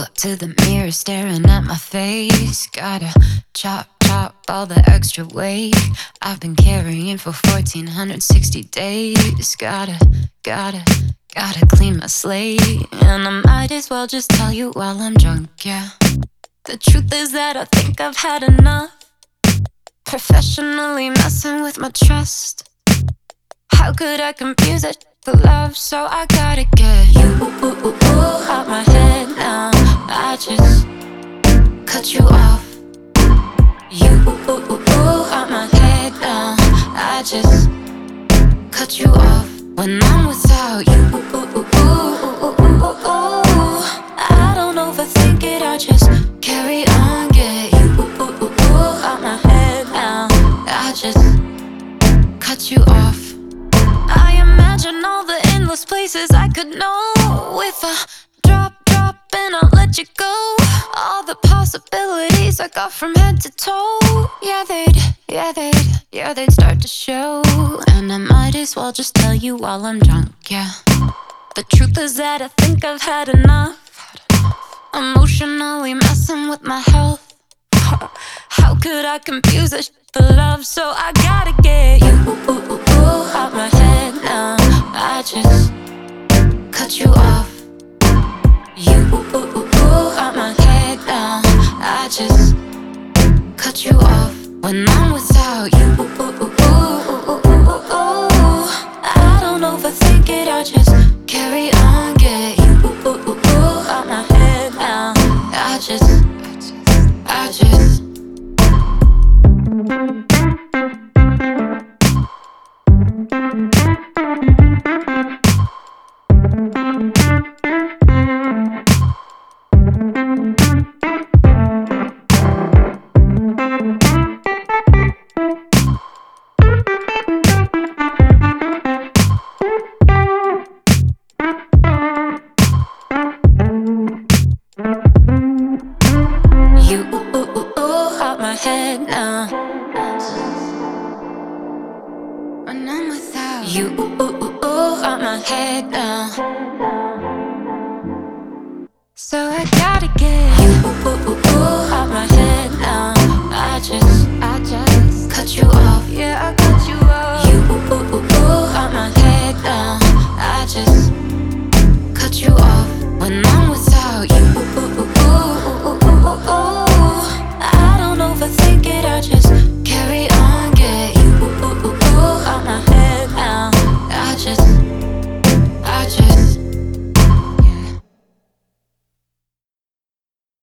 up to the mirror staring at my face. Gotta chop all the extra weight I've been carrying for 1460 days. Gotta clean my slate. And I might as well just tell you while I'm drunk, yeah. The truth is that I think I've had enough. Professionally messing with my trust. How could I confuse it for love? So I gotta get you out my head now. I just cut you off. You out my head now. I just cut you off. When I'm without you, I don't overthink it. I just carry on. Get you out my head now. I just cut you off. I imagine all the endless places I could know. If I drop and I'll let you go. All the possibilities I got from head to toe. Yeah, they'd start to show. And I might as well just tell you while I'm drunk, yeah. The truth is that I think I've had enough. Emotionally messing with my health. How could I confuse this for love? So I gotta get you out my head now. I just cut you off. You out my head now. I just cut you off. When I'm without you, I don't overthink it. I just carry on. Get you out my head now. I just you out my head now. When I'm without you out my head now. So I got